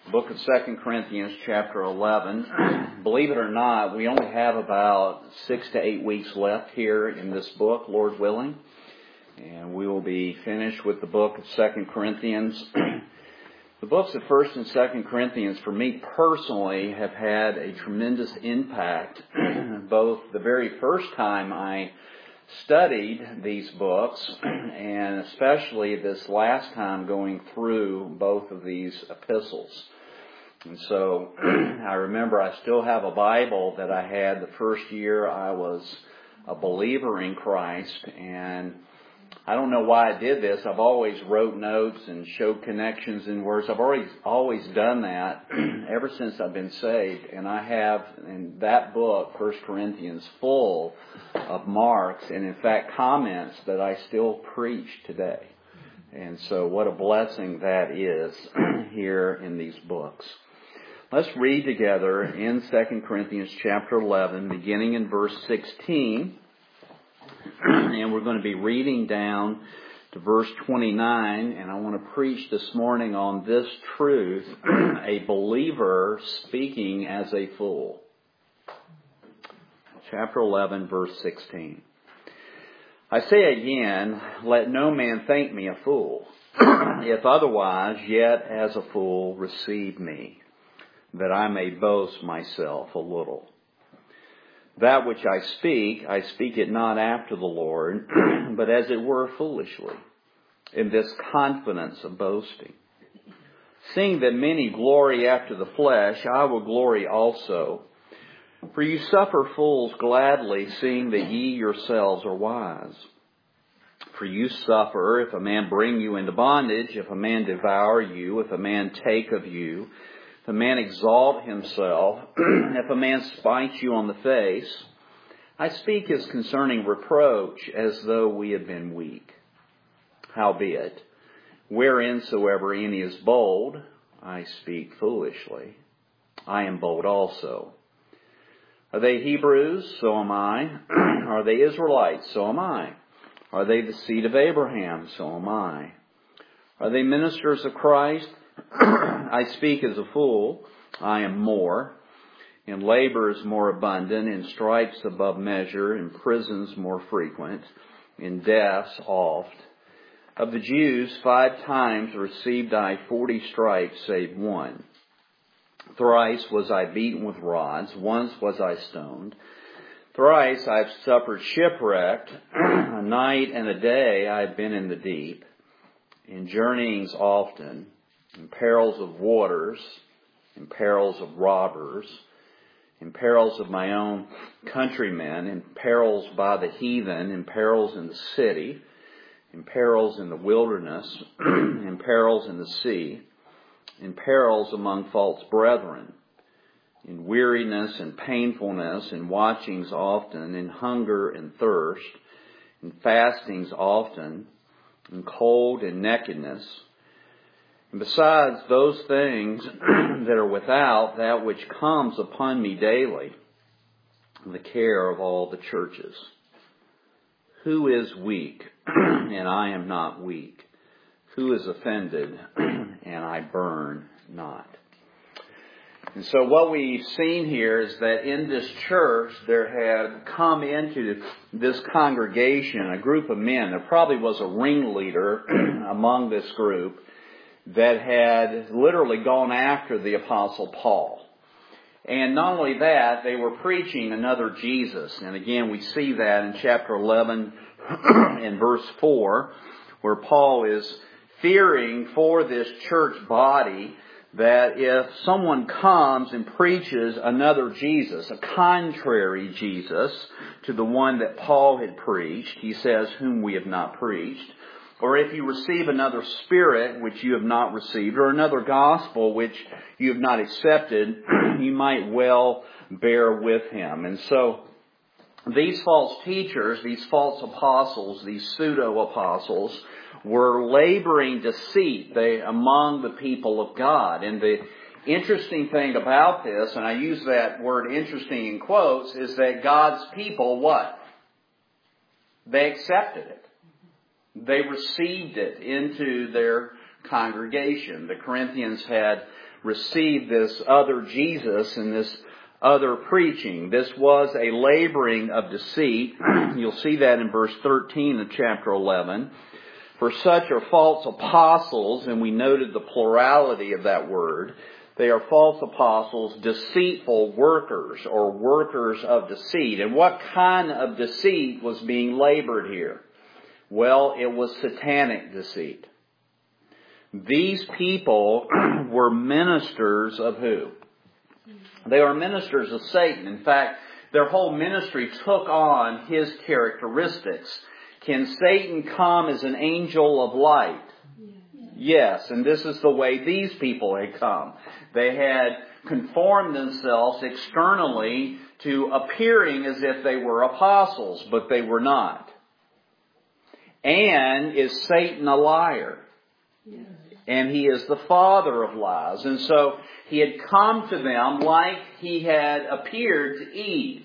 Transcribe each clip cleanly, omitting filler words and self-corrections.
Book of 2 Corinthians, chapter 11. Believe it or not, we only have about 6 to 8 weeks left here in this book, Lord willing. And we will be finished with the book of 2 Corinthians. The books of 1st and 2nd Corinthians, for me personally, have had a tremendous impact. Both the very first time I studied these books, and especially this last time going through both of these epistles. And so I remember I still have a Bible that I had the first year I was a believer in Christ, and I don't know why I did this. I've always wrote notes and showed connections in words. I've always done that ever since I've been saved. And I have in that book, 1 Corinthians, full of marks and in fact comments that I still preach today. And so what a blessing that is here in these books. Let's read together in 2 Corinthians chapter 11, beginning in verse 16. And we're going to be reading down to verse 29, and I want to preach this morning on this truth, a believer speaking as a fool. Chapter 11, verse 16. I say again, let no man think me a fool. If otherwise, yet as a fool receive me, that I may boast myself a little. That which I speak it not after the Lord, but as it were foolishly, in this confidence of boasting. Seeing that many glory after the flesh, I will glory also. For you suffer fools gladly, seeing that ye yourselves are wise. For you suffer, if a man bring you into bondage, if a man devour you, if a man take of you, if a man exalt himself, if a man spite you on the face, I speak as concerning reproach, as though we had been weak. Howbeit, whereinsoever any is bold, I speak foolishly. I am bold also. Are they Hebrews? So am I. Are they Israelites? So am I. Are they the seed of Abraham? So am I. Are they ministers of Christ? I speak as a fool. I am more. In labors more abundant, in stripes above measure, in prisons more frequent, in deaths oft. Of the Jews 5 times received I 40 stripes, save one. Thrice was I beaten with rods, once was I stoned. Thrice I have suffered shipwrecked, a night and a day I have been in the deep, in journeyings often, in perils of waters, in perils of robbers, in perils of my own countrymen, in perils by the heathen, in perils in the city, in perils in the wilderness, in perils in the sea, in perils among false brethren, in weariness and painfulness, in watchings often, in hunger and thirst, in fastings often, in cold and nakedness. And besides those things that are without, that which comes upon me daily, the care of all the churches. Who is weak, and I am not weak? Who is offended, and I burn not? And so what we've seen here is that in this church there had come into this congregation a group of men. There probably was a ringleader among this group that had literally gone after the Apostle Paul. And not only that, they were preaching another Jesus. And again, we see that in chapter 11 in verse 4, where Paul is fearing for this church body that if someone comes and preaches another Jesus, a contrary Jesus to the one that Paul had preached, he says, whom we have not preached, or if you receive another spirit which you have not received, or another gospel which you have not accepted, you might well bear with him. And so these false teachers, these false apostles, these pseudo-apostles, were laboring deceit among the people of God. And the interesting thing about this, and I use that word interesting in quotes, is that God's people, what? They accepted it. They received it into their congregation. The Corinthians had receive this other Jesus and this other preaching. This was a laboring of deceit. You'll see that in verse 13 of chapter 11. For such are false apostles, and we noted the plurality of that word. They are false apostles, deceitful workers, or workers of deceit. And what kind of deceit was being labored here? Well, it was satanic deceit. These people were ministers of who? They are ministers of Satan. In fact, their whole ministry took on his characteristics. Can Satan come as an angel of light? Yes, and this is the way these people had come. They had conformed themselves externally to appearing as if they were apostles, but they were not. And is Satan a liar? Yes. And he is the father of lies. And so he had come to them like he had appeared to Eve.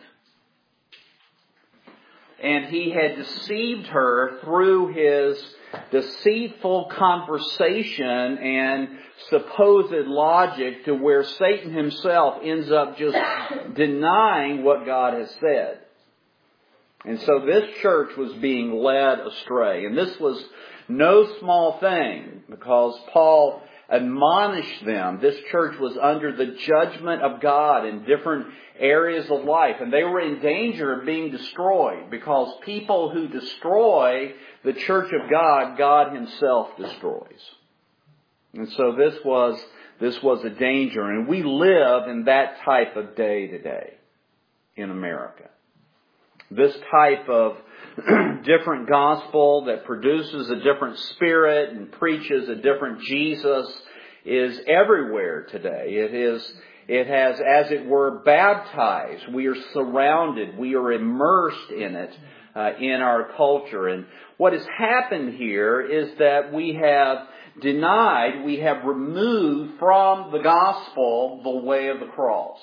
And he had deceived her through his deceitful conversation and supposed logic, to where Satan himself ends up just denying what God has said. And so this church was being led astray. And this was no small thing, because Paul admonished them. This church was under the judgment of God in different areas of life, and they were in danger of being destroyed, because people who destroy the church of God, God himself destroys. And so this was a danger, and we live in that type of day today in America. This type of different gospel that produces a different spirit and preaches a different Jesus is everywhere today. It has, as it were, baptized. We are surrounded. We are immersed in it in our culture. And what has happened here is that we have denied, we have removed from the gospel the way of the cross.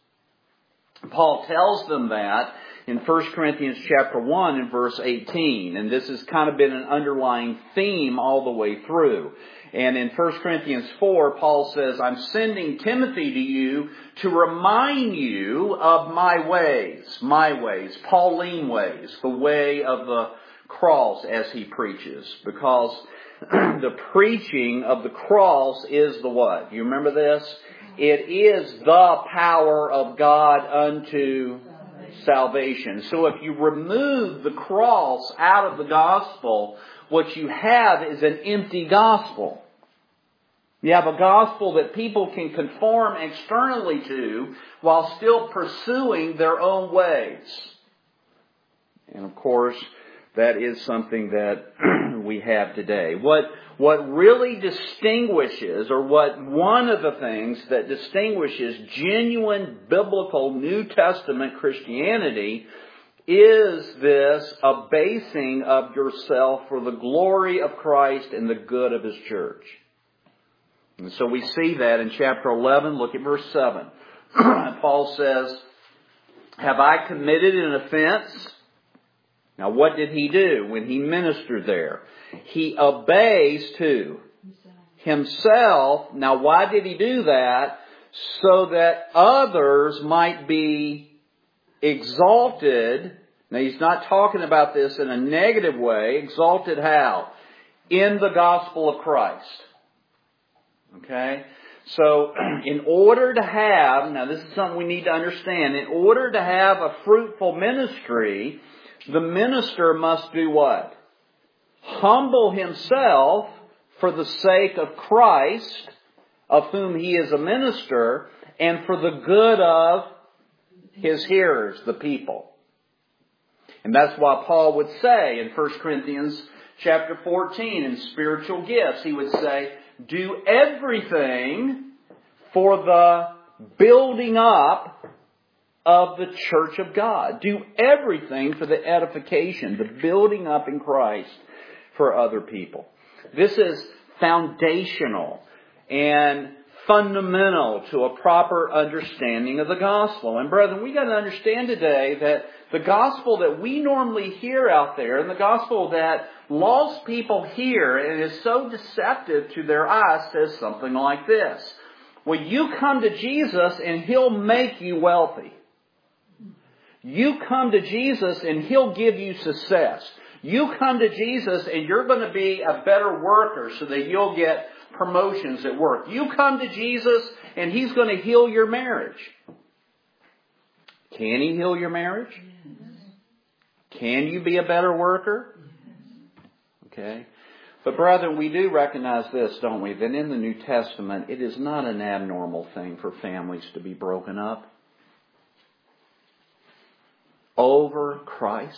Paul tells them that in 1 Corinthians chapter 1 and verse 18. And this has kind of been an underlying theme all the way through. And in 1 Corinthians 4, Paul says, I'm sending Timothy to you to remind you of my ways, Pauline ways, the way of the cross as he preaches. Because the preaching of the cross is the what? You remember this? It is the power of God unto salvation. So if you remove the cross out of the gospel, what you have is an empty gospel. You have a gospel that people can conform externally to while still pursuing their own ways. And of course, that is something that we have today. What really distinguishes, or what one of the things that distinguishes genuine biblical New Testament Christianity is this abasing of yourself for the glory of Christ and the good of His church. And so we see that in chapter 11. Look at verse 7. Paul says, have I committed an offense? Now what did he do when he ministered there? He abased who? Himself. Now why did he do that? So that others might be exalted. Now he's not talking about this in a negative way. Exalted how? In the gospel of Christ. Okay? So in order to have, now this is something we need to understand, in order to have a fruitful ministry, the minister must do what? Humble himself for the sake of Christ, of whom he is a minister, and for the good of his hearers, the people. And that's why Paul would say in 1 Corinthians chapter 14, in spiritual gifts, he would say, do everything for the building up of the church of God. Do everything for the edification, the building up in Christ for other people. This is foundational and fundamental to a proper understanding of the gospel. And brethren, we got to understand today that the gospel that we normally hear out there, and the gospel that lost people hear and is so deceptive to their eyes, says something like this. Well, you come to Jesus and He'll make you wealthy. You come to Jesus and He'll give you success. You come to Jesus and you're going to be a better worker so that you'll get promotions at work. You come to Jesus and He's going to heal your marriage. Can He heal your marriage? Can you be a better worker? Okay. But brethren, we do recognize this, don't we? That in the New Testament, it is not an abnormal thing for families to be broken up over Christ.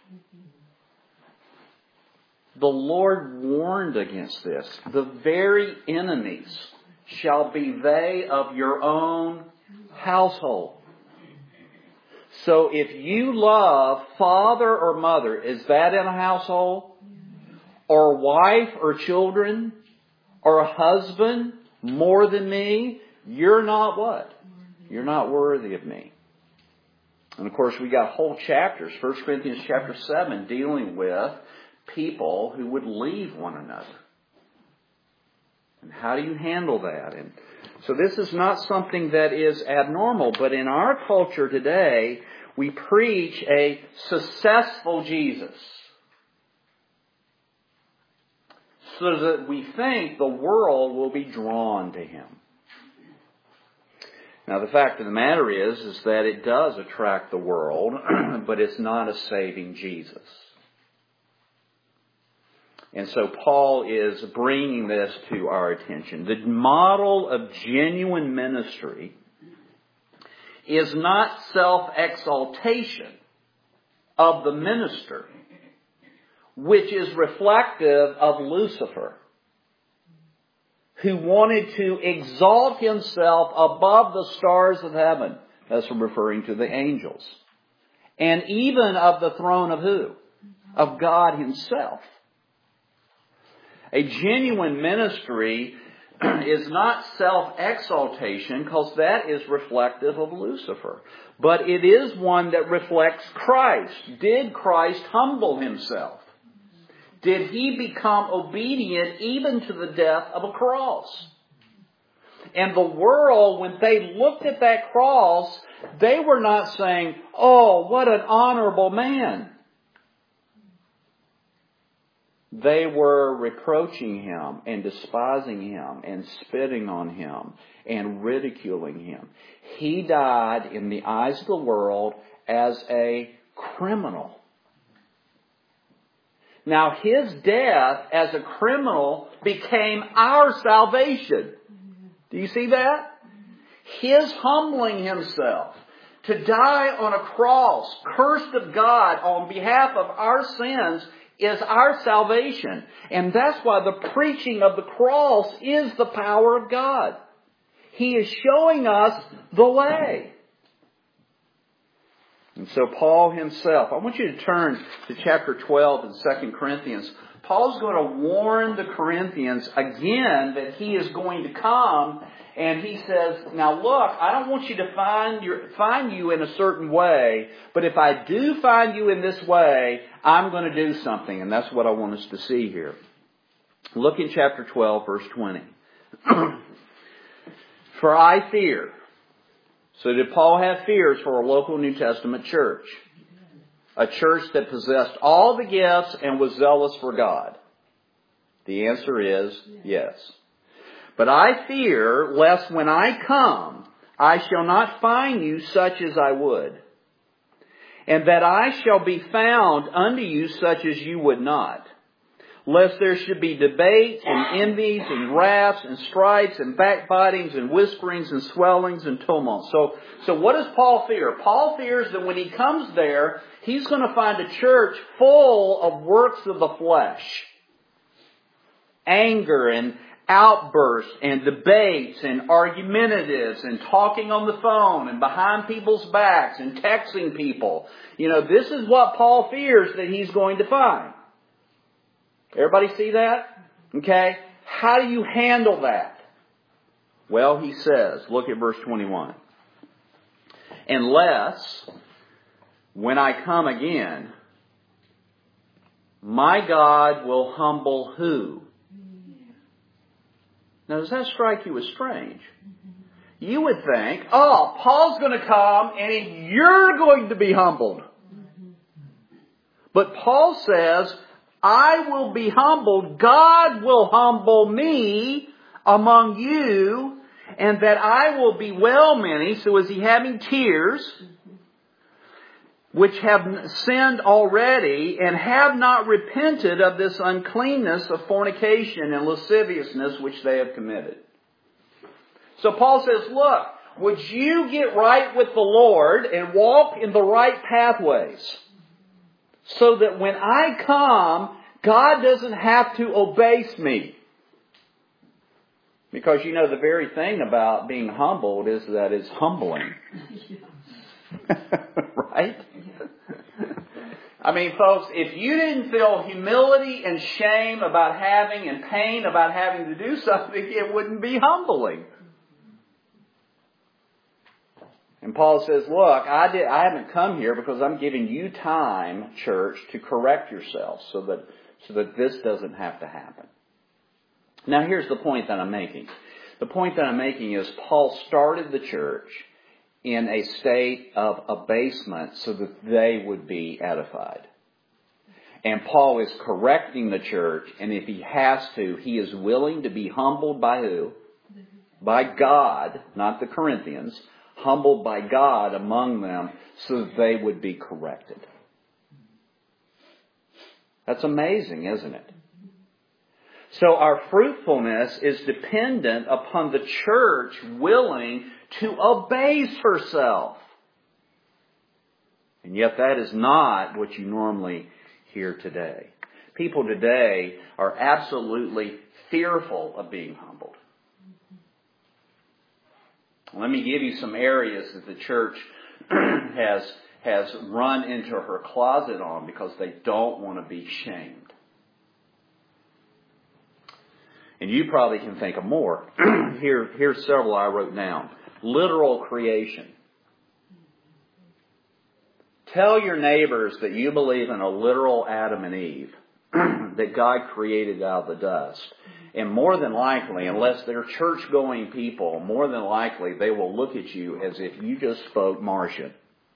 The Lord warned against this. The very enemies shall be they of your own household. So if you love father or mother, is that in a household? Or wife or children? Or a husband more than me? You're not what? You're not worthy of me. And of course we got whole chapters, 1 Corinthians chapter 7, dealing with people who would leave one another. And how do you handle that? And so this is not something that is abnormal, but in our culture today, we preach a successful Jesus. So that we think the world will be drawn to Him. Now the fact of the matter is that it does attract the world, but it's not a saving Jesus. And so Paul is bringing this to our attention. The model of genuine ministry is not self-exaltation of the minister, which is reflective of Lucifer, who wanted to exalt himself above the stars of heaven. That's referring to the angels. And even of the throne of who? Of God Himself. A genuine ministry is not self-exaltation, because that is reflective of Lucifer. But it is one that reflects Christ. Did Christ humble Himself? Did He become obedient even to the death of a cross? And the world, when they looked at that cross, they were not saying, "Oh, what an honorable man." They were reproaching Him and despising Him and spitting on Him and ridiculing Him. He died in the eyes of the world as a criminal. Now His death as a criminal became our salvation. Do you see that? His humbling Himself to die on a cross, cursed of God on behalf of our sins, is our salvation. And that's why the preaching of the cross is the power of God. He is showing us the way. And so Paul himself, I want you to turn to chapter 12 in 2 Corinthians. Paul's going to warn the Corinthians again that he is going to come. And he says, now look, I don't want you to find you in a certain way, but if I do find you in this way, I'm going to do something. And that's what I want us to see here. Look in chapter 12, verse 20. For I fear. So did Paul have fears for a local New Testament church? A church that possessed all the gifts and was zealous for God? The answer is yes. But I fear lest when I come, I shall not find you such as I would, and that I shall be found unto you such as you would not, lest there should be debates and envies and wraths and strifes and backbitings and whisperings and swellings and tumults. So what does Paul fear? Paul fears that when he comes there, he's going to find a church full of works of the flesh. Anger and outbursts and debates and argumentatives and talking on the phone and behind people's backs and texting people. You know, this is what Paul fears that he's going to find. Everybody see that? Okay. How do you handle that? Well, he says, look at verse 21. Unless, when I come again, my God will humble who? Now, does that strike you as strange? you would think, oh, Paul's going to come and you're going to be humbled. But Paul says, I will be humbled. God will humble me among you, and that I will bewail many. So is he having tears, which have sinned already and have not repented of this uncleanness of fornication and lasciviousness which they have committed. So Paul says, look, would you get right with the Lord and walk in the right pathways so that when I come, God doesn't have to abase me? Because you know the very thing about being humbled is that it's humbling. Right? I mean, folks, if you didn't feel humility and shame about having and pain about having to do something, it wouldn't be humbling. And Paul says, look, I haven't come here because I'm giving you time, church, to correct yourselves so that this doesn't have to happen. Now here's the point that I'm making. The point that I'm making is Paul started the church in a state of abasement so that they would be edified. And Paul is correcting the church, and if he has to, he is willing to be humbled by who? By God, not the Corinthians. Humbled by God among them so that they would be corrected. That's amazing, isn't it? So our fruitfulness is dependent upon the church willing to abase herself. And yet that is not what you normally hear today. People today are absolutely fearful of being humbled. Let me give you some areas that the church has run into her closet on because they don't want to be shamed. And you probably can think of more. Here's several I wrote down. Literal creation. Tell your neighbors that you believe in a literal Adam and Eve, that God created out of the dust. And more than likely, unless they're church-going people, more than likely they will look at you as if you just spoke Martian.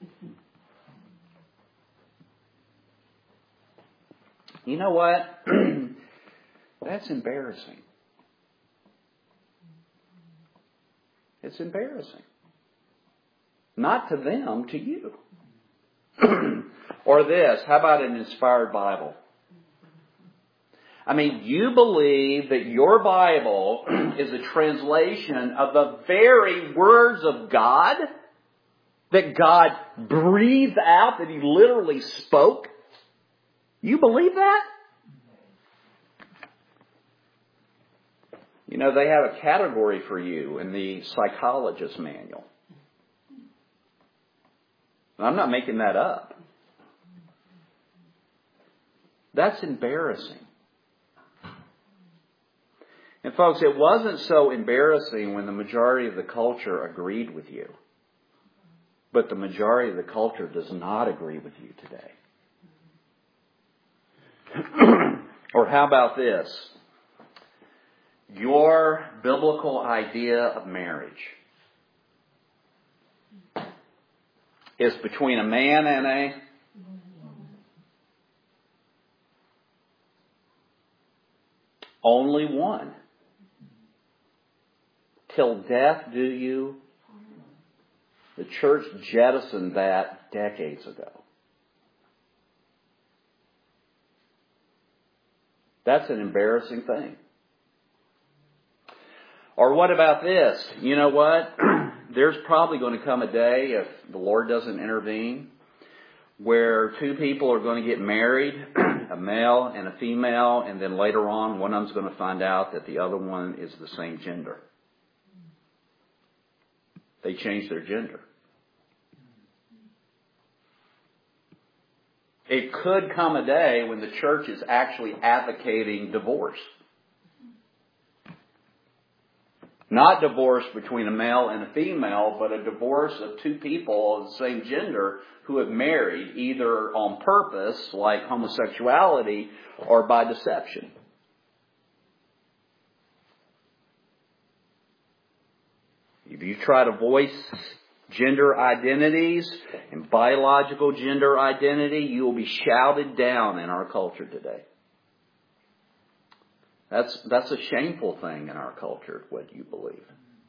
You know what? That's embarrassing. It's embarrassing. Not to them, to you. Or this, how about an inspired Bible? I mean, you believe that your Bible is a translation of the very words of God? That God breathed out, that He literally spoke? You believe that? You know, they have a category for you in the psychologist manual. I'm not making that up. That's embarrassing. And folks, it wasn't so embarrassing when the majority of the culture agreed with you. But the majority of the culture does not agree with you today. Or how about this? Your biblical idea of marriage is between a man and a only one. Till death do you. The church jettisoned that decades ago. That's an embarrassing thing. Or what about this? You know what? There's probably going to come a day, if the Lord doesn't intervene, where two people are going to get married, a male and a female, and then later on one of them's going to find out that the other one is the same gender. They changed their gender. It could come a day when the church is actually advocating divorce. Not divorce between a male and a female, but a divorce of two people of the same gender who have married either on purpose, like homosexuality, or by deception. If you try to voice gender identities and biological gender identity, you will be shouted down in our culture today. That's a shameful thing in our culture, what you believe.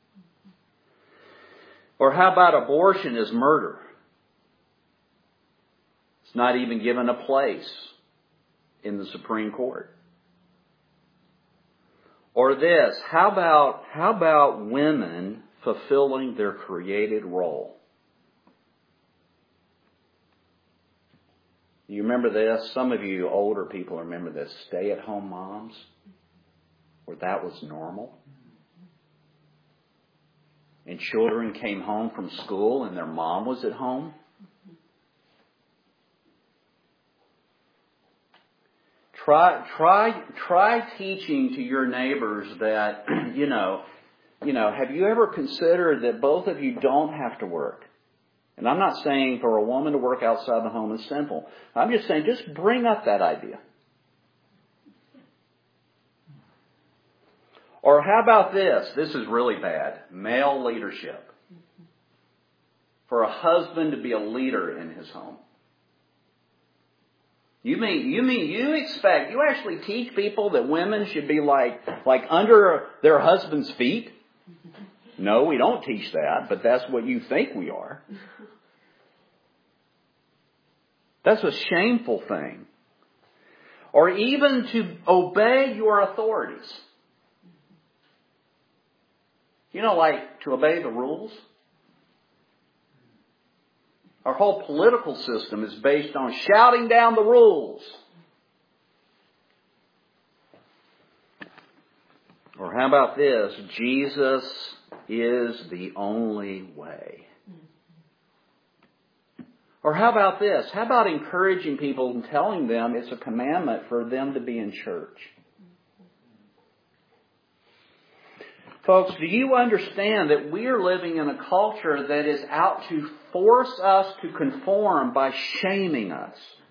Or how about abortion as murder? It's not even given a place in the Supreme Court. Or this, how about women fulfilling their created role? You remember this? Some of you older people remember this. Stay-at-home moms, where that was normal. And children came home from school and their mom was at home. Try teaching to your neighbors that, have you ever considered that both of you don't have to work? And I'm not saying for a woman to work outside the home is sinful. I'm just saying just bring up that idea. Or how about this? This is really bad. Male leadership. For a husband to be a leader in his home. You actually teach people that women should be like under their husband's feet? No, we don't teach that, but that's what you think we are. That's a shameful thing. Or even to obey your authorities. Like to obey the rules. Our whole political system is based on shouting down the rules. Or how about this? Jesus is the only way. Or how about this? How about encouraging people and telling them it's a commandment for them to be in church? Folks, do you understand that we are living in a culture that is out to force us to conform by shaming us?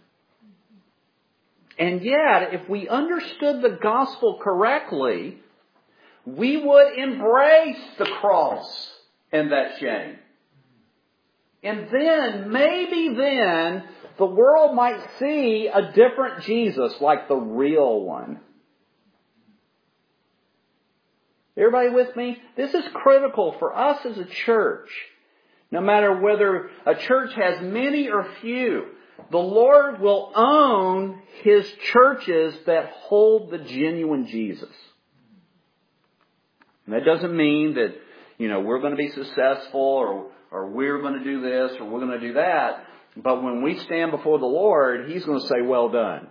And yet, if we understood the gospel correctly, we would embrace the cross and that shame. And then, maybe then, the world might see a different Jesus like the real one. Everybody with me? This is critical for us as a church. No matter whether a church has many or few, the Lord will own His churches that hold the genuine Jesus. And that doesn't mean that, we're going to be successful or we're going to do this or we're going to do that. But when we stand before the Lord, He's going to say, well done.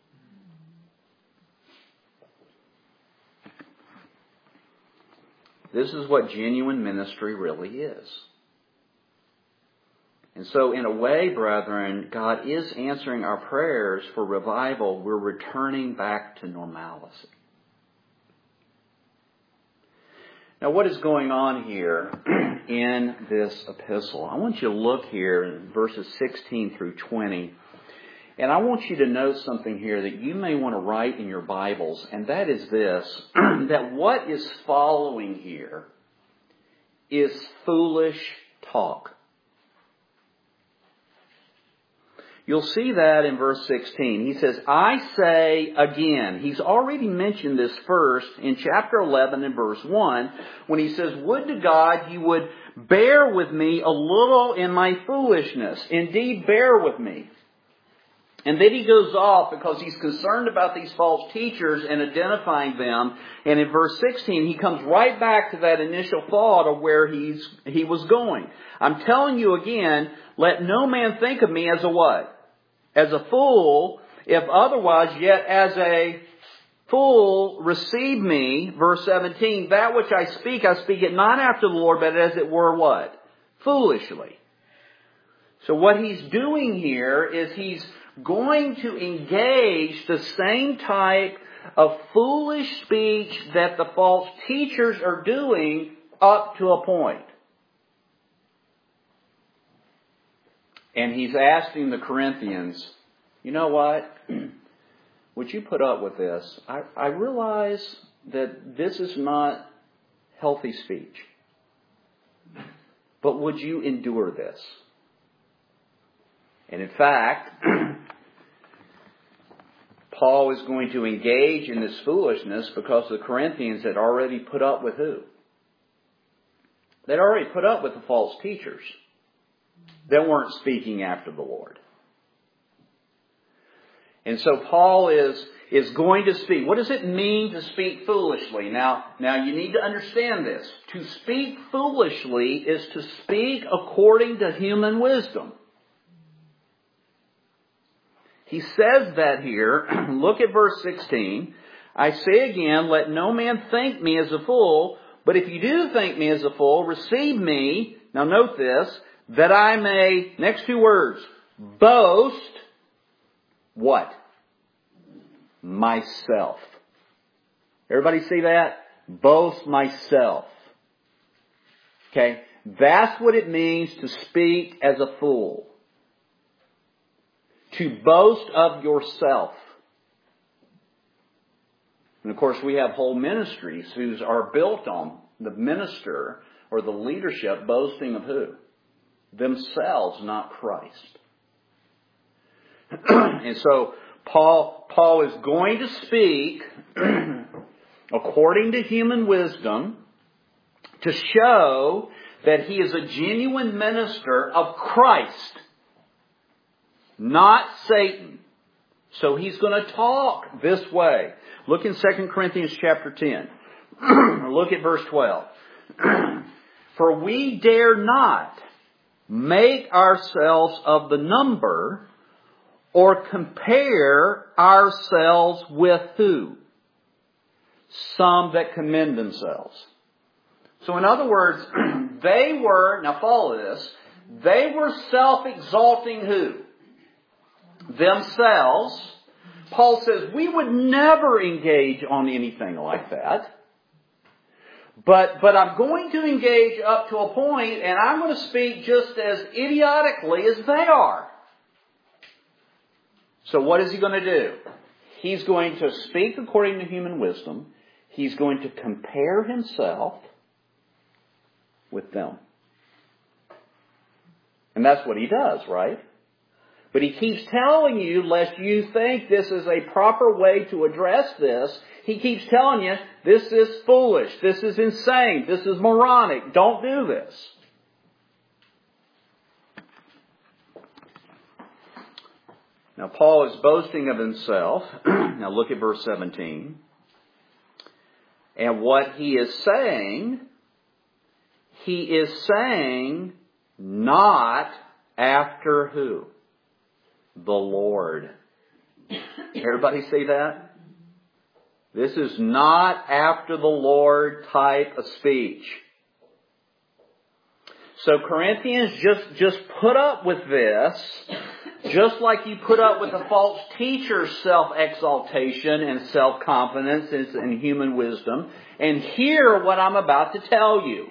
This is what genuine ministry really is. And so in a way, brethren, God is answering our prayers for revival. We're returning back to normalcy. Now, what is going on here in this epistle? I want you to look here in verses 16 through 20. And I want you to note something here that you may want to write in your Bibles. And that is this, that what is following here is foolish talk. You'll see that in verse 16. He says, I say again. He's already mentioned this first in chapter 11 and verse 1 when he says, would to God you would bear with me a little in my foolishness. Indeed, bear with me. And then he goes off because he's concerned about these false teachers and identifying them. And in verse 16, he comes right back to that initial thought of where he was going. I'm telling you again, let no man think of me as a what? As a fool, if otherwise, yet as a fool receive me. Verse 17, that which I speak it not after the Lord, but as it were what? Foolishly. So what he's doing here is he's going to engage the same type of foolish speech that the false teachers are doing up to a point. And he's asking the Corinthians, you know what? Would you put up with this? I realize that this is not healthy speech. but would you endure this? And in fact, Paul is going to engage in this foolishness because the Corinthians had already put up with who? They'd already put up with the false teachers that weren't speaking after the Lord. And so Paul is going to speak. What does it mean to speak foolishly? Now you need to understand this. To speak foolishly is to speak according to human wisdom. He says that here. Look at verse 16. I say again, let no man think me as a fool, but if you do think me as a fool, receive me, now note this, that I may, next two words, boast, what? Myself. Everybody see that? Boast myself. Okay? That's what it means to speak as a fool. To boast of yourself. And of course we have whole ministries whose are built on the minister or the leadership boasting of who? Themselves, not Christ. And so Paul is going to speak according to human wisdom to show that he is a genuine minister of Christ, not Satan. So he's going to talk this way. Look in 2 Corinthians chapter 10. Look at verse 12. For we dare not make ourselves of the number or compare ourselves with who? Some that commend themselves. So in other words, they were, now follow this, they were self-exalting who? Themselves. Paul says we would never engage on anything like that. But I'm going to engage up to a point, and I'm going to speak just as idiotically as they are. So what is he going to do? He's going to speak according to human wisdom. He's going to compare himself with them. And that's what he does, right? But he keeps telling you, lest you think this is a proper way to address this, he keeps telling you, this is foolish, this is insane, this is moronic, don't do this. Now Paul is boasting of himself. Now look at verse 17. And what he is saying not after who? The Lord. Everybody see that? This is not after the Lord type of speech. So Corinthians just put up with this, just like you put up with the false teacher's self-exaltation and self-confidence and human wisdom, and hear what I'm about to tell you.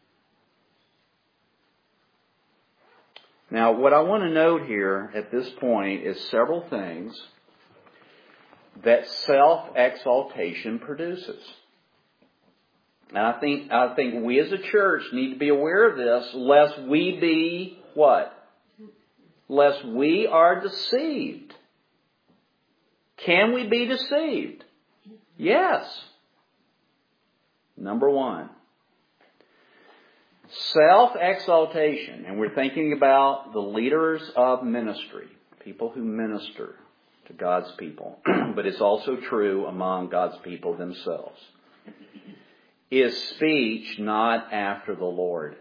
Now, what I want to note here at this point is several things that self-exaltation produces. And I think we as a church need to be aware of this, lest we be what? Lest we are deceived. Can we be deceived? Yes. Number one. Self-exaltation, and we're thinking about the leaders of ministry, people who minister to God's people, but it's also true among God's people themselves, is speech not after the Lord.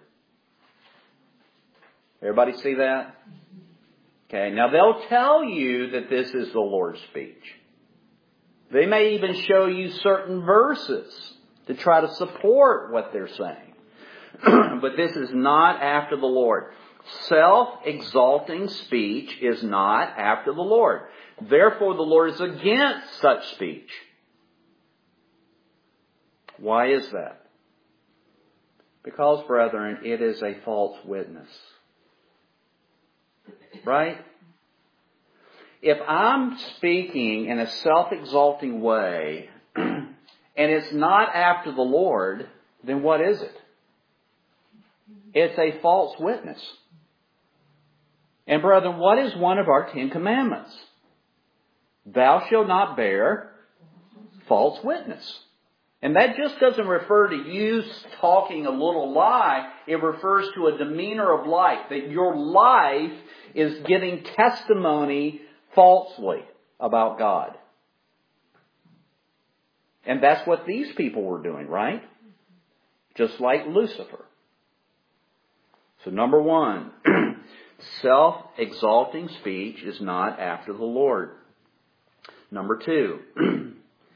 Everybody see that? Okay, now they'll tell you that this is the Lord's speech. They may even show you certain verses to try to support what they're saying. But this is not after the Lord. Self-exalting speech is not after the Lord. Therefore, the Lord is against such speech. Why is that? Because, brethren, it is a false witness. Right? If I'm speaking in a self-exalting way, and it's not after the Lord, then what is it? It's a false witness. And brethren, what is one of our 10 commandments? Thou shalt not bear false witness. And that just doesn't refer to you talking a little lie. It refers to a demeanor of life. That your life is giving testimony falsely about God. And that's what these people were doing, right? Just like Lucifer. So number 1, self-exalting speech is not after the Lord. Number 2,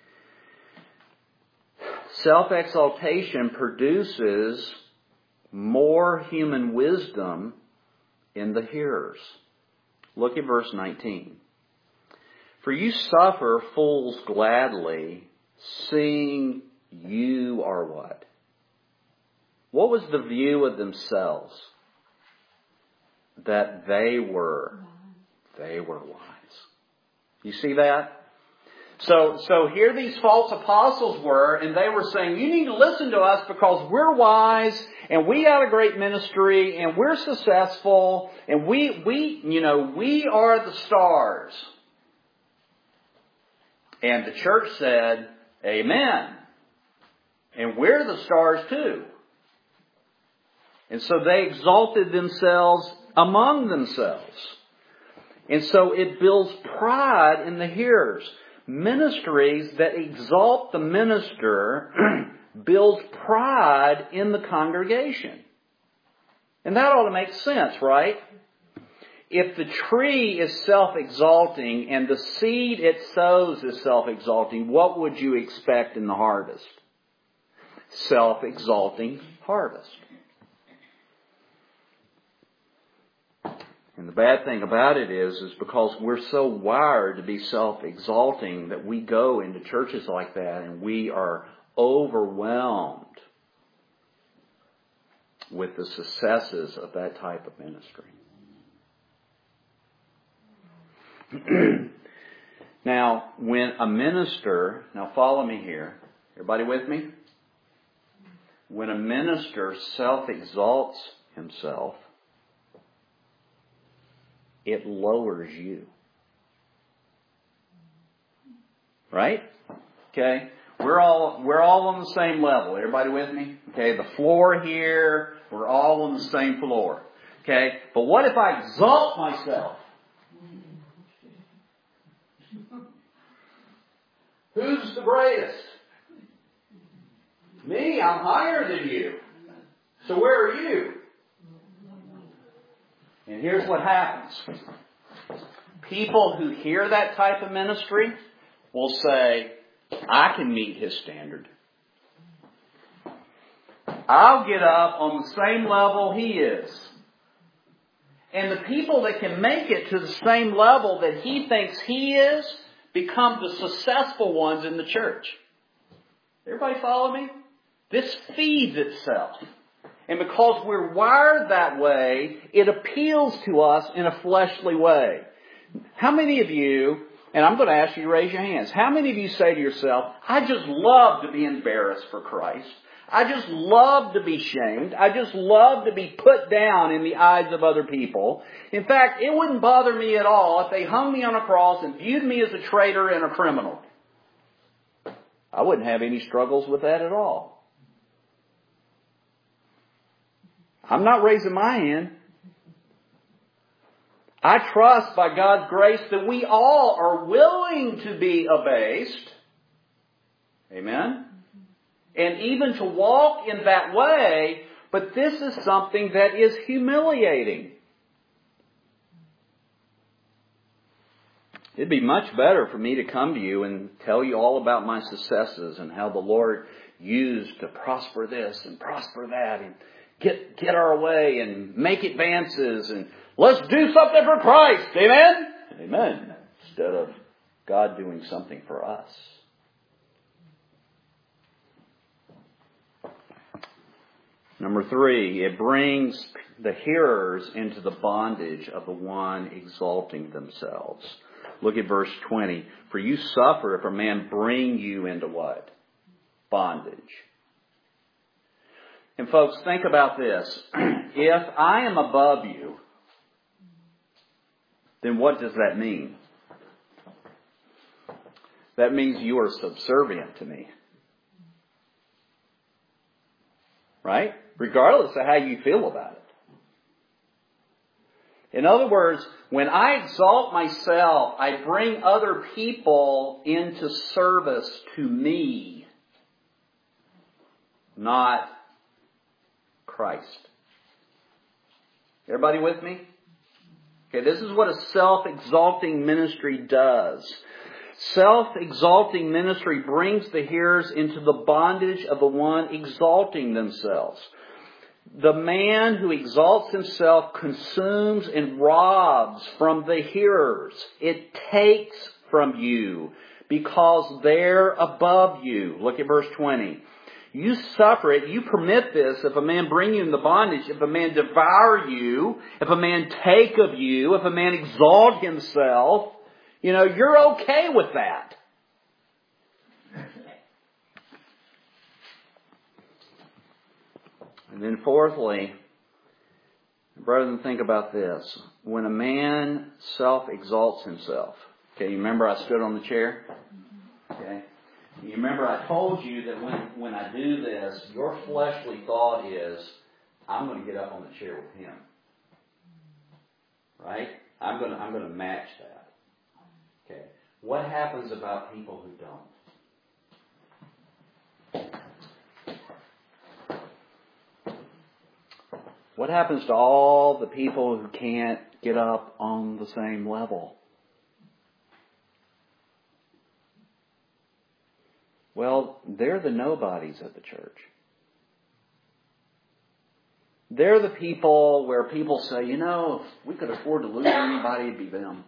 self-exaltation produces more human wisdom in the hearers. Look at verse 19. For you suffer fools gladly, seeing you are what? What was the view of themselves? That they were wise. You see that? So here these false apostles were, and they were saying, you need to listen to us because we're wise, and we got a great ministry, and we're successful, and we are the stars. And the church said, amen. And we're the stars too. And so they exalted themselves among themselves. And so it builds pride in the hearers. Ministries that exalt the minister builds pride in the congregation. And that ought to make sense, right? If the tree is self-exalting and the seed it sows is self-exalting, what would you expect in the harvest? Self-exalting harvest. And the bad thing about it is because we're so wired to be self-exalting that we go into churches like that and we are overwhelmed with the successes of that type of ministry. Now, when a minister, now follow me here. Everybody with me? When a minister self-exalts himself, it lowers you. Right? Okay? We're all on the same level. Everybody with me? Okay, the floor here, we're all on the same floor. Okay? But what if I exalt myself? Who's the greatest? Me, I'm higher than you. So where are you? And here's what happens. People who hear that type of ministry will say, I can meet his standard. I'll get up on the same level he is. And the people that can make it to the same level that he thinks he is become the successful ones in the church. Everybody follow me? This feeds itself. And because we're wired that way, it appeals to us in a fleshly way. How many of you, and I'm going to ask you to raise your hands, how many of you say to yourself, I just love to be embarrassed for Christ. I just love to be shamed. I just love to be put down in the eyes of other people. In fact, it wouldn't bother me at all if they hung me on a cross and viewed me as a traitor and a criminal. I wouldn't have any struggles with that at all. I'm not raising my hand. I trust by God's grace that we all are willing to be abased. Amen? And even to walk in that way, but this is something that is humiliating. It'd be much better for me to come to you and tell you all about my successes and how the Lord used to prosper this and prosper that and get our way and make advances and let's do something for Christ. Amen? Amen. Instead of God doing something for us. Number 3, it brings the hearers into the bondage of the one exalting themselves. Look at verse 20. For you suffer if a man bring you into what? Bondage. And folks, think about this. If I am above you, then what does that mean? That means you are subservient to me. Right? Regardless of how you feel about it. In other words, when I exalt myself, I bring other people into service to me, not Christ. Everybody with me? Okay, this is what a self-exalting ministry does. Self-exalting ministry brings the hearers into the bondage of the one exalting themselves. The man who exalts himself consumes and robs from the hearers. It takes from you because they're above you. Look at verse 20. You suffer it. You permit this if a man bring you into bondage, if a man devour you, if a man take of you, if a man exalt himself. You're okay with that. And then fourthly, brethren, think about this. When a man self-exalts himself. Okay, you remember I stood on the chair? Okay. You remember I told you that when I do this, your fleshly thought is, I'm going to get up on the chair with him. Right? I'm going to match that. Okay. What happens about people who don't? What happens to all the people who can't get up on the same level? Well, they're the nobodies of the church. They're the people where people say, if we could afford to lose anybody, it'd be them.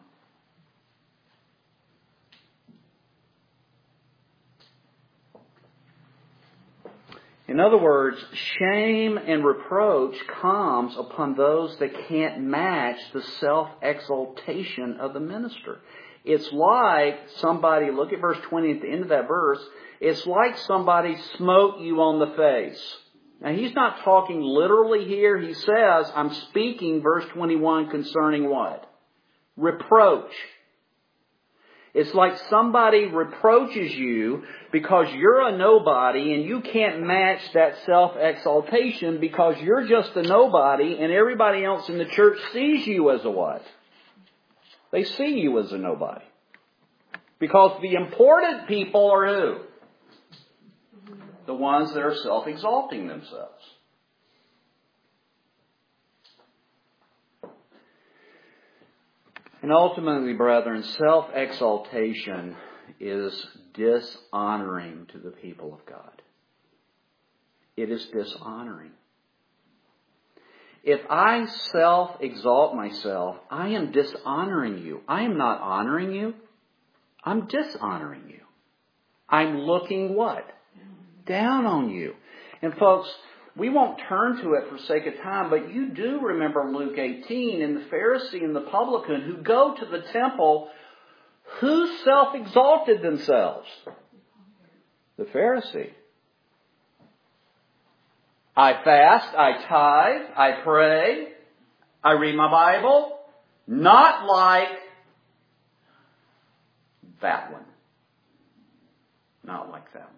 In other words, shame and reproach comes upon those that can't match the self-exaltation of the minister. It's like somebody, look at verse 20 at the end of that verse, it's like somebody smote you on the face. Now he's not talking literally here. He says, I'm speaking, verse 21, concerning what? Reproach. It's like somebody reproaches you because you're a nobody and you can't match that self-exaltation because you're just a nobody and everybody else in the church sees you as a what? They see you as a nobody. Because the important people are who? The ones that are self-exalting themselves. And ultimately, brethren, self-exaltation is dishonoring to the people of God. It is dishonoring. If I self-exalt myself, I am dishonoring you. I am not honoring you. I'm dishonoring you. I'm looking what? Down on you. And folks, we won't turn to it for sake of time, but you do remember Luke 18 and the Pharisee and the publican who go to the temple. Who self-exalted themselves? The Pharisee. I fast, I tithe, I pray, I read my Bible. Not like that one. Not like that one.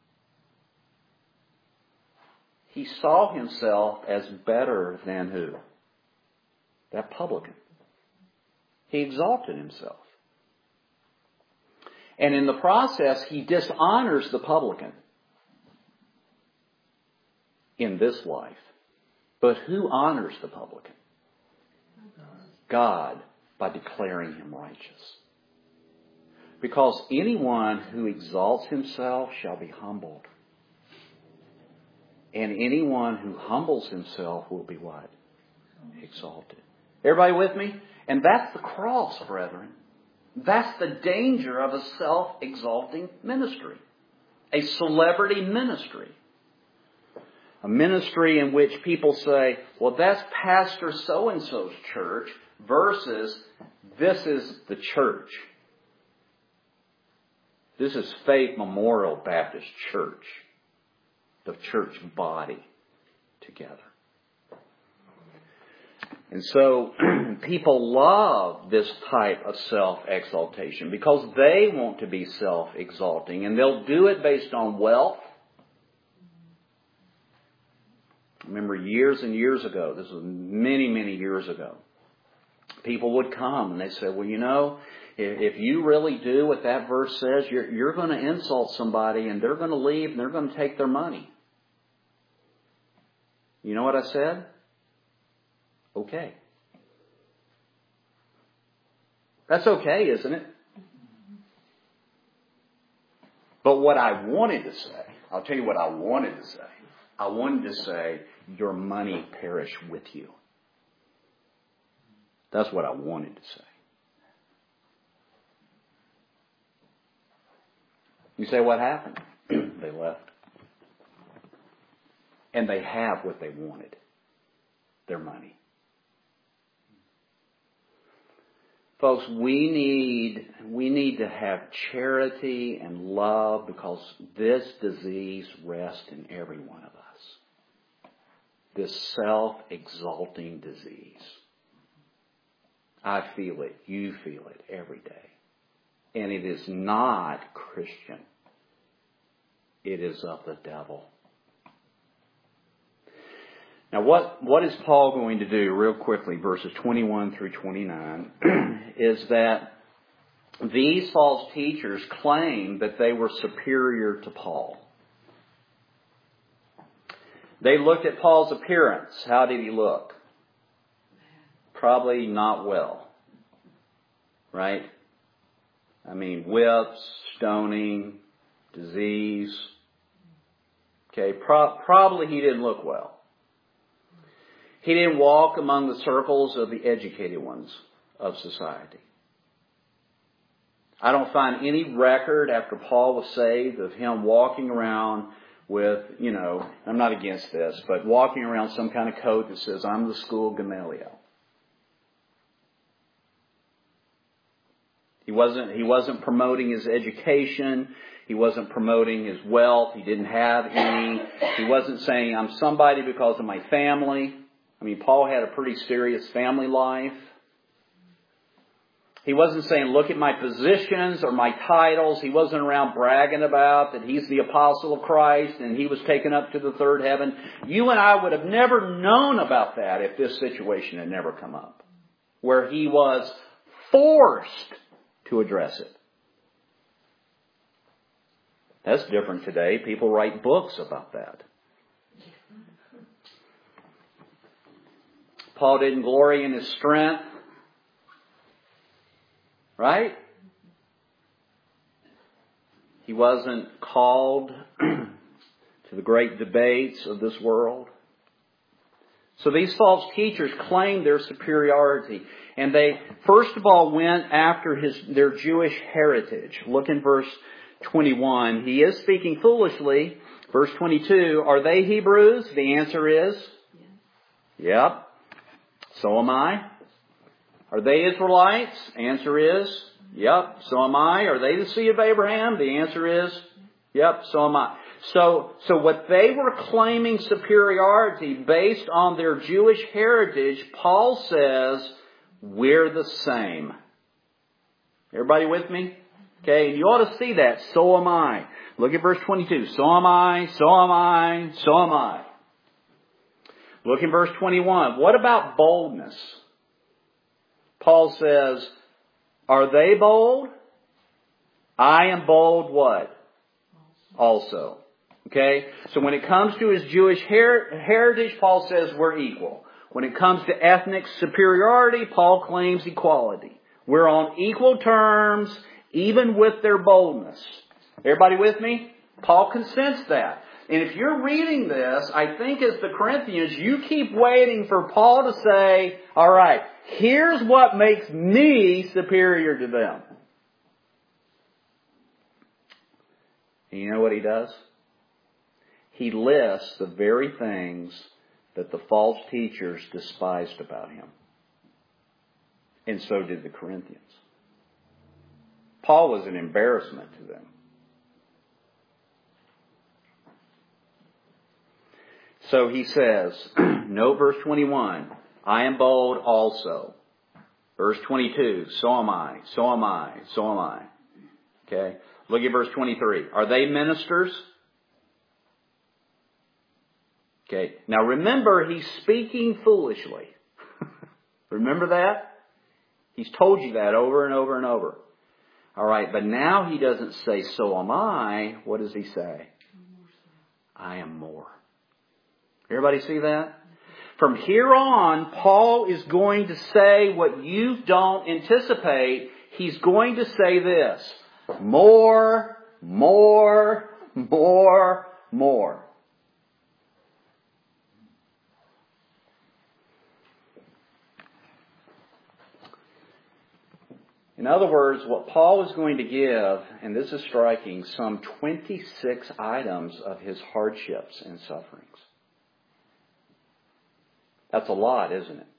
He saw himself as better than who? That publican. He exalted himself. And in the process, he dishonors the publican in this life. But who honors the publican? God, by declaring him righteous. Because anyone who exalts himself shall be humbled. And anyone who humbles himself will be what? Exalted. Everybody with me? And that's the cross, brethren. That's the danger of a self-exalting ministry. A celebrity ministry. A ministry in which people say, well, that's Pastor so-and-so's church versus this is the church. This is Faith Memorial Baptist Church. The church body. together. And so people love this type of self-exaltation because they want to be self-exalting, and they'll do it based on wealth. I remember years and years ago, this was many, many years ago, people would come and they said, well, you know, if you really do what that verse says, you're going to insult somebody and they're going to leave and they're going to take their money. You know what I said? Okay. That's okay, isn't it? But what I wanted to say, I'll tell you what I wanted to say. I wanted to say, your money perish with you. That's what I wanted to say. You say, what happened? They left. And they have what they wanted. Their money. Folks, we need to have charity and love because this disease rests in every one of us. This self-exalting disease. I feel it. You feel it every day. And it is not Christian. It is of the devil. Now, what is Paul going to do real quickly, verses 21 through 29, is that these false teachers claim that they were superior to Paul. They looked at Paul's appearance. How did he look? Probably not well. Right? I mean, whips, stoning, disease. Okay, probably he didn't look well. He didn't walk among the circles of the educated ones of society. I don't find any record after Paul was saved of him walking around with, I'm not against this, but walking around some kind of coat that says, I'm the school of Gamaliel. He wasn't promoting his education. He wasn't promoting his wealth. He didn't have any. He wasn't saying, I'm somebody because of my family. I mean, Paul had a pretty serious family life. He wasn't saying, look at my positions or my titles. He wasn't around bragging about that he's the apostle of Christ and he was taken up to the third heaven. You and I would have never known about that if this situation had never come up, where he was forced to address it. That's different today. People write books about that. Paul didn't glory in his strength. Right? He wasn't called to the great debates of this world. So these false teachers claimed their superiority. And they, first of all, went after their Jewish heritage. Look in verse 21. He is speaking foolishly. Verse 22, are they Hebrews? The answer is, yep. So am I. Are they Israelites? Answer is, yep, so am I. Are they the seed of Abraham? The answer is, yep, so am I. So what they were claiming superiority based on their Jewish heritage, Paul says, we're the same. Everybody with me? Okay, and you ought to see that. So am I. Look at verse 22. So am I, so am I, so am I. Look in verse 21. What about boldness? Paul says, are they bold? I am bold what? Also. Okay? So when it comes to his Jewish heritage, Paul says we're equal. When it comes to ethnic superiority, Paul claims equality. We're on equal terms, even with their boldness. Everybody with me? Paul consents that. And if you're reading this, I think as the Corinthians, you keep waiting for Paul to say, all right, here's what makes me superior to them. And you know what he does? He lists the very things that the false teachers despised about him. And so did the Corinthians. Paul was an embarrassment to them. So he says, note verse 21, I am bold also. Verse 22, so am I, so am I, so am I. Okay, look at verse 23. Are they ministers? Okay, now remember, he's speaking foolishly. Remember that? He's told you that over and over and over. All right, but now he doesn't say, so am I. What does he say? I am more. Everybody see that? From here on, Paul is going to say what you don't anticipate. He's going to say this. More, more, more, more. In other words, what Paul is going to give, and this is striking, some 26 items of his hardships and sufferings. That's a lot, isn't it?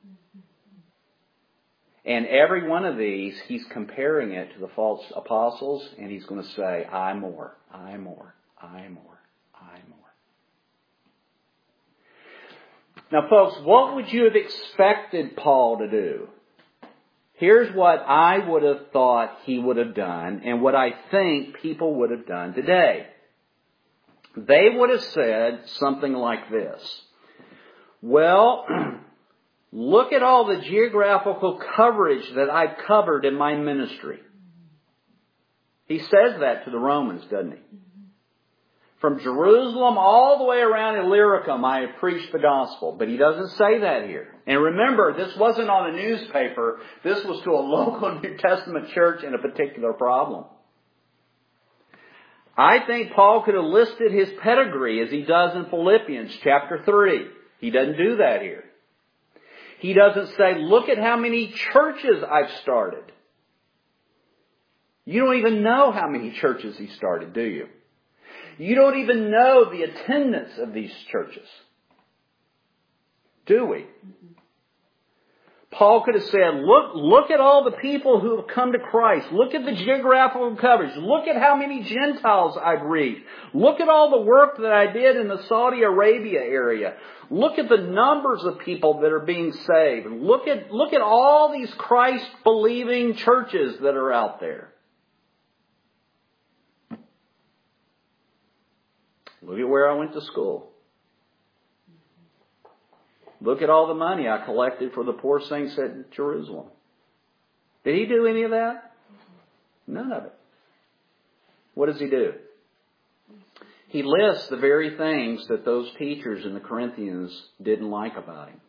And every one of these, he's comparing it to the false apostles, and he's going to say, I more, I more, I more, I more. Now, folks, what would you have expected Paul to do? Here's what I would have thought he would have done, and what I think people would have done today. They would have said something like this. Well, look at all the geographical coverage that I've covered in my ministry. He says that to the Romans, doesn't he? From Jerusalem all the way around Illyricum, I have preached the gospel. But he doesn't say that here. And remember, this wasn't on a newspaper. This was to a local New Testament church in a particular problem. I think Paul could have listed his pedigree as he does in Philippians chapter 3. He doesn't do that here. He doesn't say, look at how many churches I've started. You don't even know how many churches he started, do you? You don't even know the attendance of these churches. Do we? Paul could have said, look at all the people who have come to Christ. Look at the geographical coverage. Look at how many Gentiles I've reached. Look at all the work that I did in the Saudi Arabia area. Look at the numbers of people that are being saved. Look at all these Christ-believing churches that are out there. Look at where I went to school. Look at all the money I collected for the poor saints at Jerusalem. Did he do any of that? None of it. What does he do? He lists the very things that those teachers in the Corinthians didn't like about him.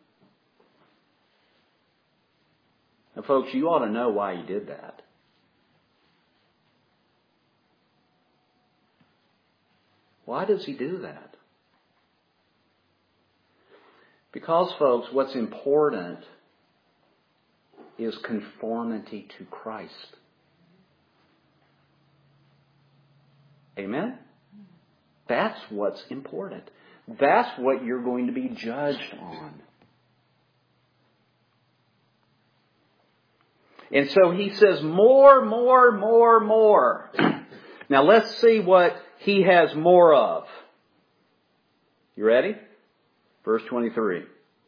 Now, folks, you ought to know why he did that. Why does he do that? Because, folks, what's important is conformity to Christ. Amen? That's what's important. That's what you're going to be judged on. And so he says, more, more, more, more. Now let's see what he has more of. You ready? Verse 23.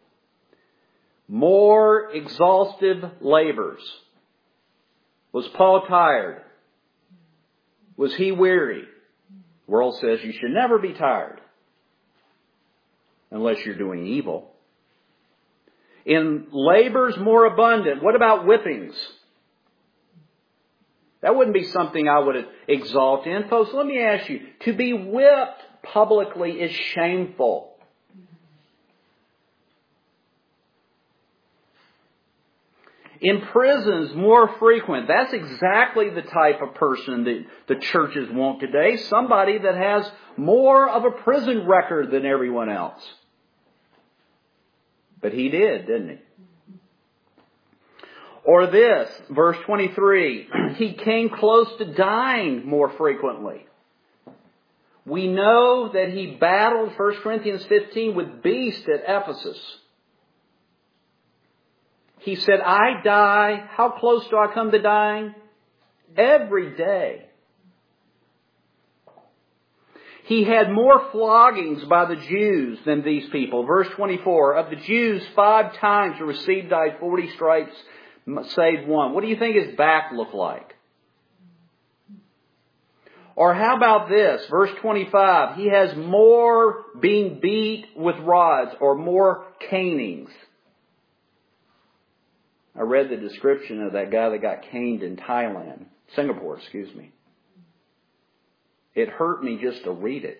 More exhaustive labors. Was Paul tired? Was he weary? The world says you should never be tired unless you're doing evil. In labors more abundant. What about whippings? That wouldn't be something I would exalt in. Folks, let me ask you, to be whipped publicly is shameful. In prisons, more frequent. That's exactly the type of person that the churches want today. Somebody that has more of a prison record than everyone else. But he did, didn't he? Or this, verse 23, he came close to dying more frequently. We know that he battled, 1 Corinthians 15, with beasts at Ephesus. He said, I die. How close do I come to dying? Every day. He had more floggings by the Jews than these people. Verse 24, of the Jews 5 times received I 40 stripes, save one. What do you think his back looked like? Or how about this? Verse 25, he has more being beat with rods or more canings. I read the description of that guy that got caned in Singapore. It hurt me just to read it.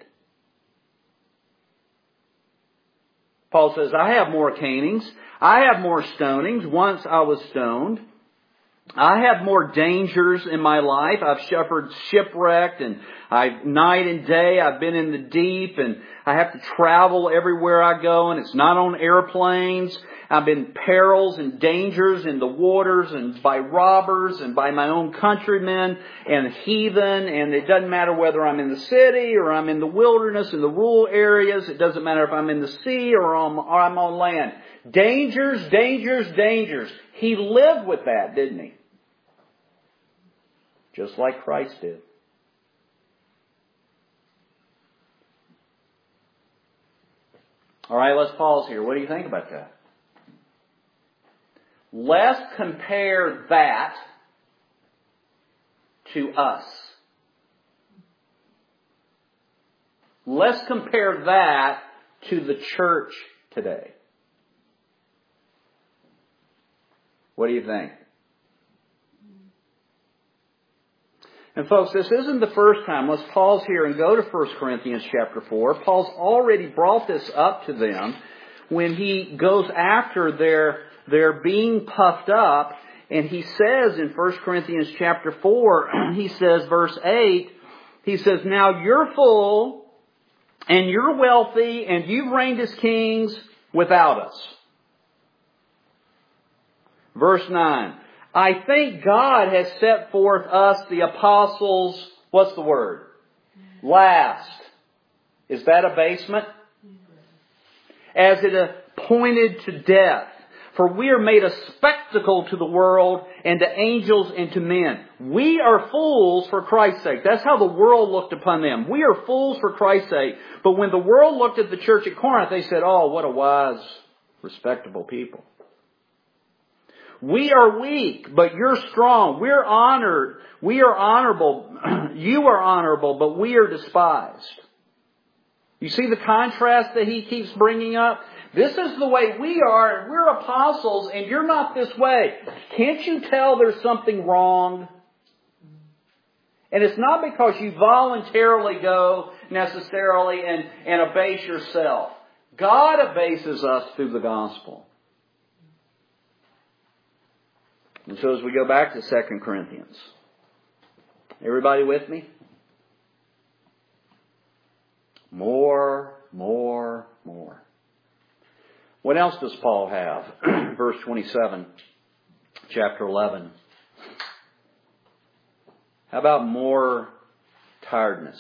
Paul says, I have more canings. I have more stonings. Once I was stoned. I have more dangers in my life. I've suffered shipwrecked and night and day I've been in the deep and I have to travel everywhere I go and it's not on airplanes. I've been perils and dangers in the waters and by robbers and by my own countrymen and heathen, and it doesn't matter whether I'm in the city or I'm in the wilderness, in the rural areas. It doesn't matter if I'm in the sea or I'm on land. Dangers, dangers, dangers. He lived with that, didn't he? Just like Christ did. All right, let's pause here. What do you think about that? Let's compare that to us. Let's compare that to the church today. What do you think? And folks, this isn't the first time. Let's pause here and go to 1 Corinthians chapter 4. Paul's already brought this up to them when he goes after their being puffed up. And he says in 1 Corinthians chapter 4, he says, verse 8, he says, now you're full and you're wealthy and you've reigned as kings without us. Verse 9, I think God has set forth us, the apostles, what's the word? Last. Is that abasement? As it appointed to death. For we are made a spectacle to the world and to angels and to men. We are fools for Christ's sake. That's how the world looked upon them. We are fools for Christ's sake. But when the world looked at the church at Corinth, they said, oh, what a wise, respectable people. We are weak, but you're strong. We're honored. We are honorable. You are honorable, but we are despised. You see the contrast that he keeps bringing up? This is the way we are, and we're apostles, and you're not this way. Can't you tell there's something wrong? And it's not because you voluntarily go necessarily and abase yourself. God abases us through the gospel. And so as we go back to 2 Corinthians, everybody with me? More. What else does Paul have? Verse 27, chapter 11. How about more tiredness?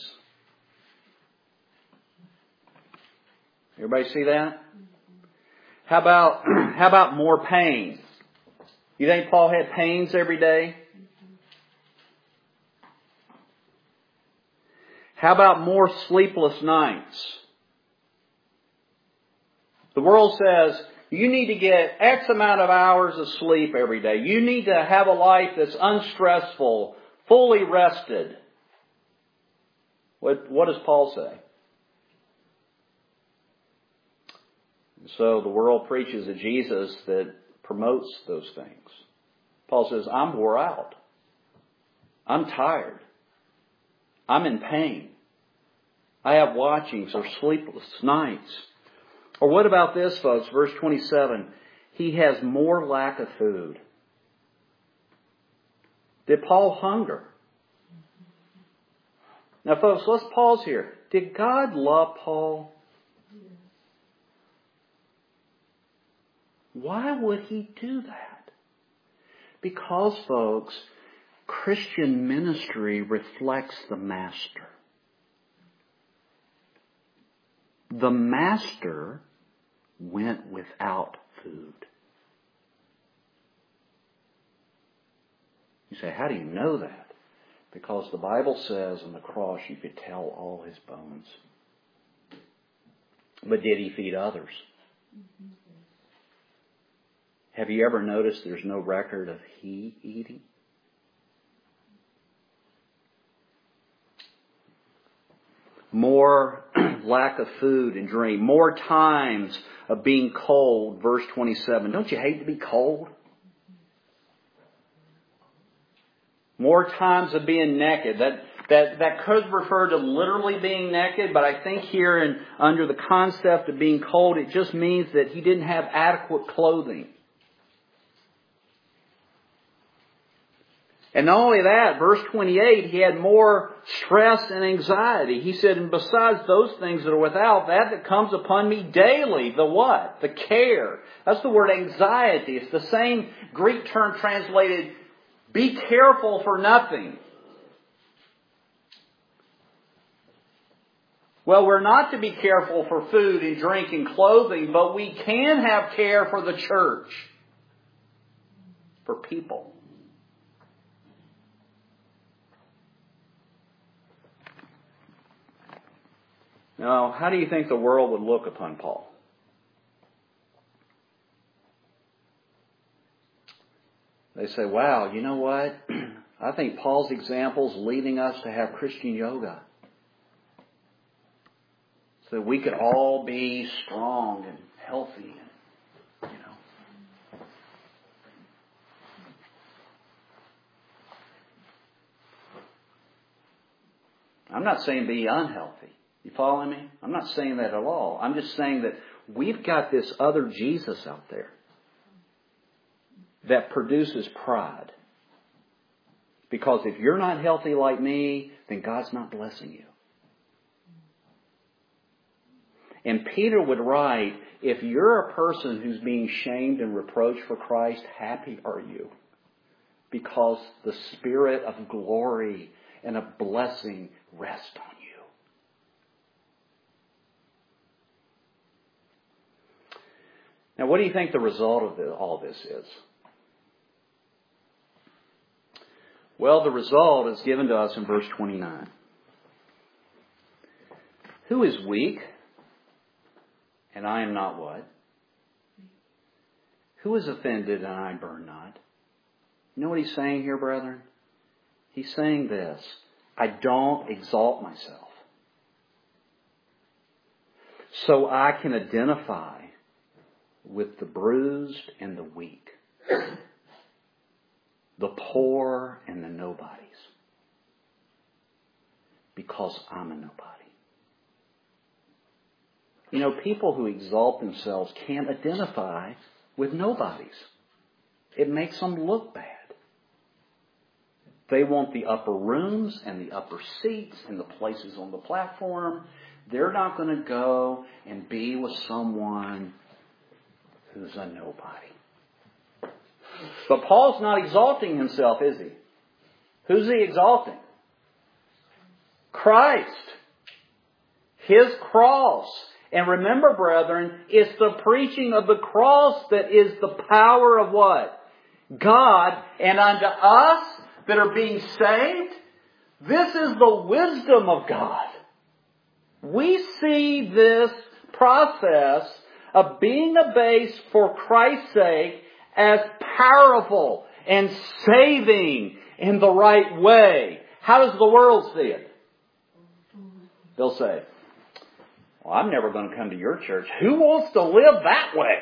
Everybody see that? How about more pain? You think Paul had pains every day? How about more sleepless nights? The world says you need to get X amount of hours of sleep every day. You need to have a life that's unstressful, fully rested. What does Paul say? So the world preaches a Jesus that promotes those things. Paul says, I'm wore out. I'm tired. I'm in pain. I have watchings or sleepless nights. Or what about this, folks? Verse 27. He has more lack of food. Did Paul hunger? Now, folks, let's pause here. Did God love Paul? Why would he do that? Because, folks, Christian ministry reflects the Master. The Master went without food. You say, how do you know that? Because the Bible says on the cross you could tell all his bones. But did he feed others? Have you ever noticed there's no record of he eating? More lack of food and drink. More times of being cold. Verse 27. Don't you hate to be cold? More times of being naked. That could refer to literally being naked, but I think here under the concept of being cold, it just means that he didn't have adequate clothing. And not only that, verse 28, he had more stress and anxiety. He said, and besides those things that are without, that comes upon me daily. The what? The care. That's the word anxiety. It's the same Greek term translated, be careful for nothing. Well, we're not to be careful for food and drink and clothing, but we can have care for the church. For people. Now, how do you think the world would look upon Paul? They say, wow, you know what? I think Paul's example is leading us to have Christian yoga. So that we could all be strong and healthy. I'm not saying be unhealthy. You follow me? I'm not saying that at all. I'm just saying that we've got this other Jesus out there that produces pride. Because if you're not healthy like me, then God's not blessing you. And Peter would write, if you're a person who's being shamed and reproached for Christ, happy are you. Because the Spirit of glory and of blessing rests on you. Now, what do you think the result of all this is? Well, the result is given to us in verse 29. Who is weak? And I am not what? Who is offended and I burn not? You know what he's saying here, brethren? He's saying this. I don't exalt myself. So I can identify with the bruised and the weak. The poor and the nobodies. Because I'm a nobody. You know, people who exalt themselves can't identify with nobodies. It makes them look bad. They want the upper rooms and the upper seats and the places on the platform. They're not going to go and be with someone who's a nobody. But Paul's not exalting himself, is he? Who's he exalting? Christ. His cross. And remember, brethren, it's the preaching of the cross that is the power of what? God. And unto us that are being saved, this is the wisdom of God. We see this process of being abased for Christ's sake as powerful and saving in the right way. How does the world see it? They'll say, well, I'm never going to come to your church. Who wants to live that way?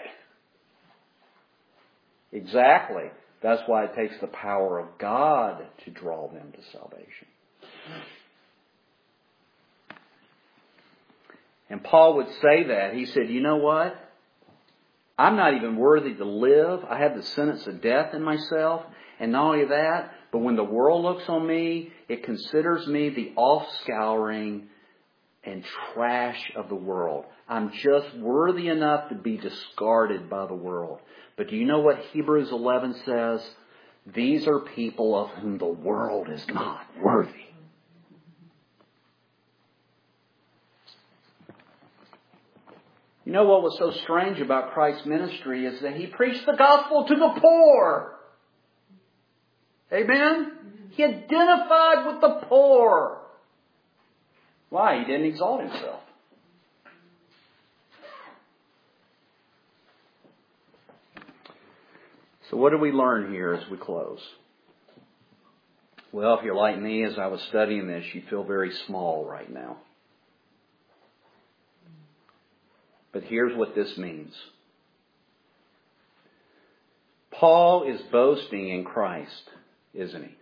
Exactly. That's why it takes the power of God to draw them to salvation. And Paul would say that. He said, you know what? I'm not even worthy to live. I have the sentence of death in myself. And not only that, but when the world looks on me, it considers me the offscouring and trash of the world. I'm just worthy enough to be discarded by the world. But do you know what Hebrews 11 says? These are people of whom the world is not worthy. You know what was so strange about Christ's ministry is that He preached the gospel to the poor. Amen? He identified with the poor. Why? He didn't exalt himself. So what do we learn here as we close? Well, if you're like me, as I was studying this, you feel very small right now. But here's what this means. Paul is boasting in Christ, isn't he?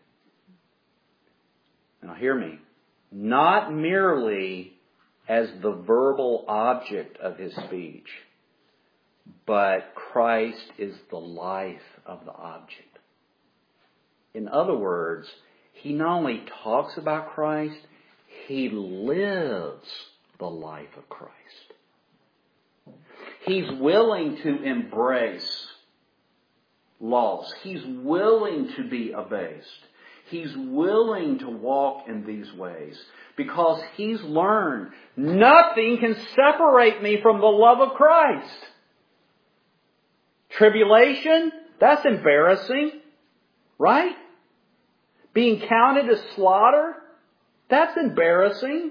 Now hear me. Not merely as the verbal object of his speech, but Christ is the life of the object. In other words, he not only talks about Christ, he lives the life of Christ. He's willing to embrace loss. He's willing to be abased. He's willing to walk in these ways because he's learned nothing can separate me from the love of Christ. Tribulation, that's embarrassing, right? Being counted as slaughter, that's embarrassing.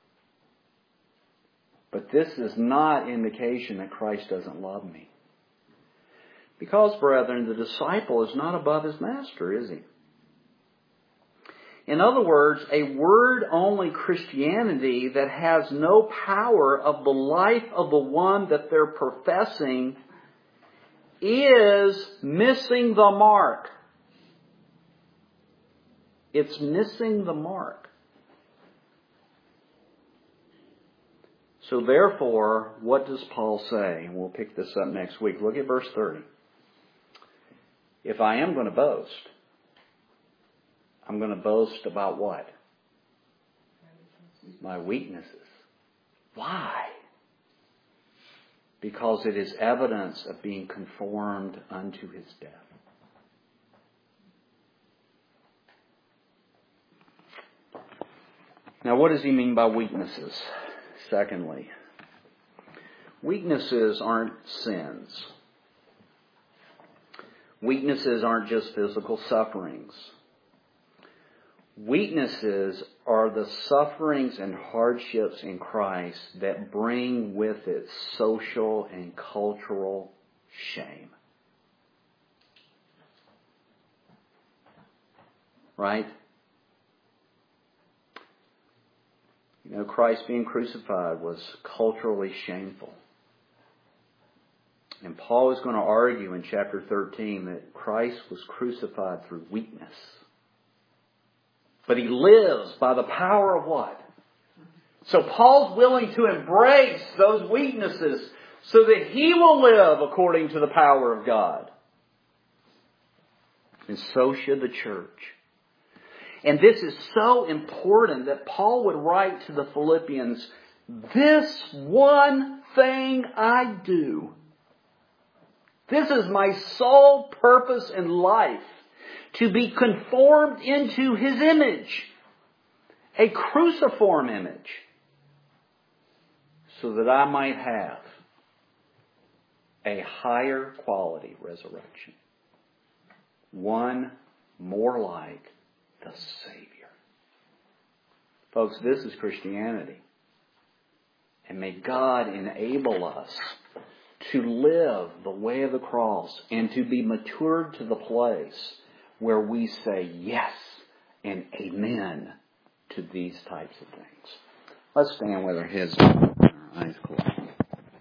But this is not indication that Christ doesn't love me. Because, brethren, the disciple is not above his master, is he? In other words, a word-only Christianity that has no power of the life of the one that they're professing is missing the mark. It's missing the mark. So therefore, what does Paul say? And we'll pick this up next week. Look at verse 30. If I am going to boast, I'm going to boast about what? My weaknesses. Why? Because it is evidence of being conformed unto his death. Now, what does he mean by weaknesses? Secondly, weaknesses aren't sins. Weaknesses aren't just physical sufferings. Weaknesses are the sufferings and hardships in Christ that bring with it social and cultural shame. Right? You know, Christ being crucified was culturally shameful. And Paul is going to argue in chapter 13 that Christ was crucified through weakness. But he lives by the power of what? So Paul's willing to embrace those weaknesses so that he will live according to the power of God. And so should the church. And this is so important that Paul would write to the Philippians, this one thing I do. This is my sole purpose in life, to be conformed into his image, a cruciform image, so that I might have a higher quality resurrection, one more like the Savior. Folks, this is Christianity. And may God enable us to live the way of the cross and to be matured to the place where we say yes and amen to these types of things. Let's stand with our heads and our eyes closed.